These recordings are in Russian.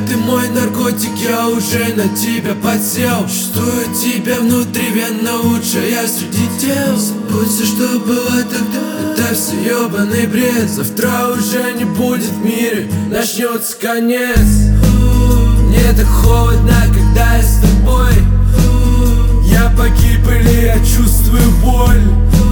ты мой наркотик, я уже на тебя подсел. Чувствую тебя внутри, венно лучшая среди тел. Забудь все, что было тогда, это все ебаный бред. Завтра уже не будет в мире, начнется конец. Мне так холодно, когда я с тобой. Я погиб или я чувствую боль?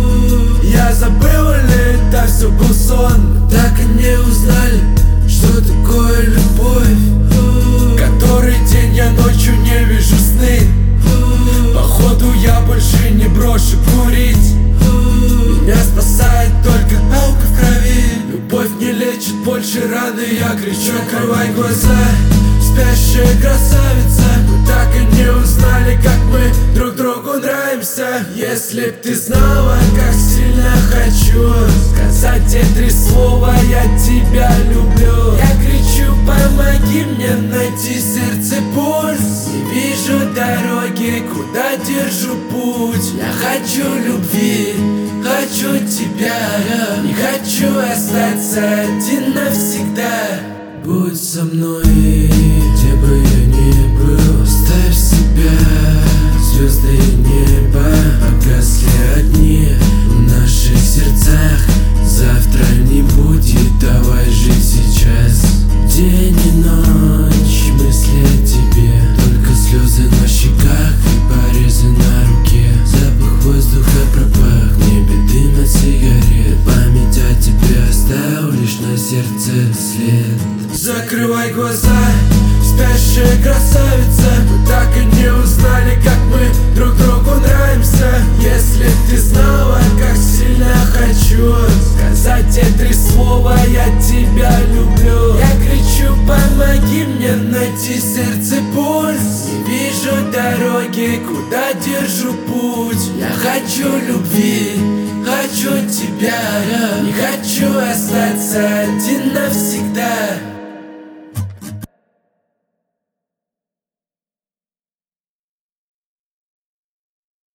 Я забыл или это все был сон? Мы так и не узнали, что такое любовь. Который день я ночью не вижу сны. Походу я больше не брошу курить. Меня спасает только алка в крови. Любовь не лечит больше раны, я кричу: открывай глаза, спящая красавица. Мы так и не узнали, как мы друг другу нравимся. Если б ты знала, как сильно хочу сказать те 3 слова: я тебя люблю. Я кричу: помоги мне найти сердце пульс. Не вижу дороги, куда держу путь. Я хочу любви, хочу тебя. Не хочу остаться один навсегда. Будь со мной, где бы я ни был. Оставь себя, звезды и небо. Погасли огни в наших сердцах. Завтра не будет, давай жить сейчас. День и ночь, мысли о тебе. Только слезы на щеках и порезы на руке. Запах воздуха пропах, в небе дым от сигарет. Память о тебе оставил лишь на сердце след. Закрывай глаза, спящая красавица. Мы так и не узнали, как мы друг другу нравимся. Если б ты знала, как сильно хочу сказать те 3 слова: я тебя люблю. Я кричу: помоги мне найти сердце пульс. Не вижу дороги, куда держу путь. Я хочу любви, хочу тебя. Не хочу остаться один